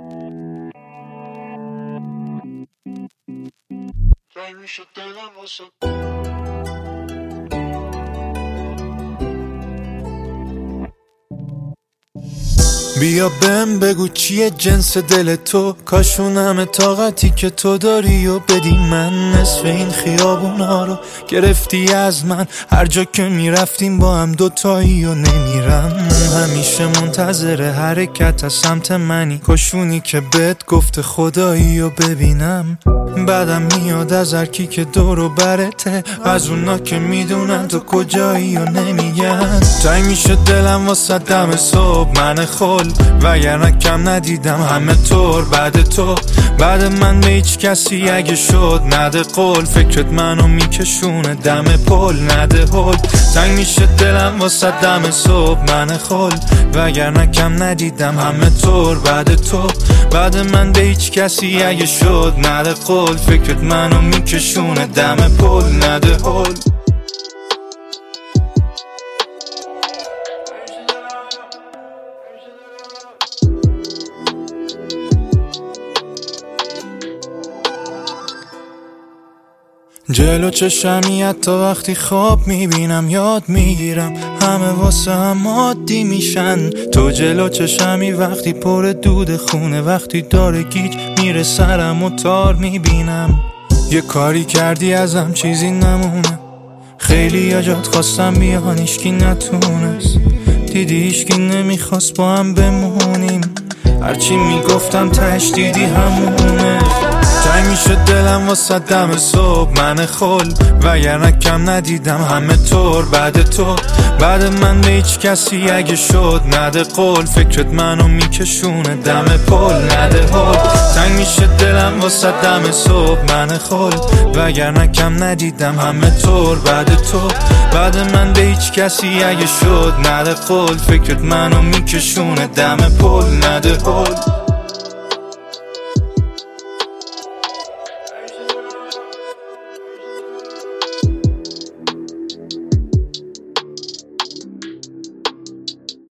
میشه دلم واسه بیا بهم بگو چیه جنس دل تو، کاشون همه طاقتی که تو داری و بدی من. نصف این خیابونا رو گرفتی از من، هر جا که میرفتیم با هم دوتایی و نمیرم. همیشه منتظر حرکت از سمت منی، کاشونی که بهت گفته خدایی و ببینم. بعدم میاد از هرکی که دور و برته، از اونا که میدونن تو کجایی و نمیگن. تنگ میشه دلم واسه دم صبح من خل، وگرنه کم ندیدم همه طور بعد تو. بعد من به هیچ کسی اگه شد نده قول، فکرت منو میکشونه دم پل نده هل. تنگ میشه دلم واسه دم صبح من خل، وگرنه کم ندیدم همه طور بعد تو. بعد من به هیچ کسی اگه شد نده قول، فکرت منو میکشونه دم پل نده هل. جلو چشمی حتی وقتی خواب میبینم یاد میگیرم، همه واسه هم عادی میشن. تو جلو چشمی وقتی پر دود خونه، وقتی داره گیج میره سرم و تار میبینم. یه کاری کردی ازم چیزی نمونه، خیلی یا جات خواستم بیان ایشکی نتونست. دیدی ایشکی نمیخواست با هم بمونیم، هرچی میگفتم تش دیدی همونه. تنگ میشه دلم واسه دم صبح من خل، وگرنه کم ندیدم همه طور بعد تو. بعد من به هیچ کسی اگه شد نده قول، فکرت منو میکشونه دم پل نده هل. تنگ میشه دلم واسه دم صبح من خل، وگرنه کم ندیدم همه طور بعد تو. بعد من به هیچ کسی اگه شد نده قول، فکرت منو میکشونه دم پل نده هل.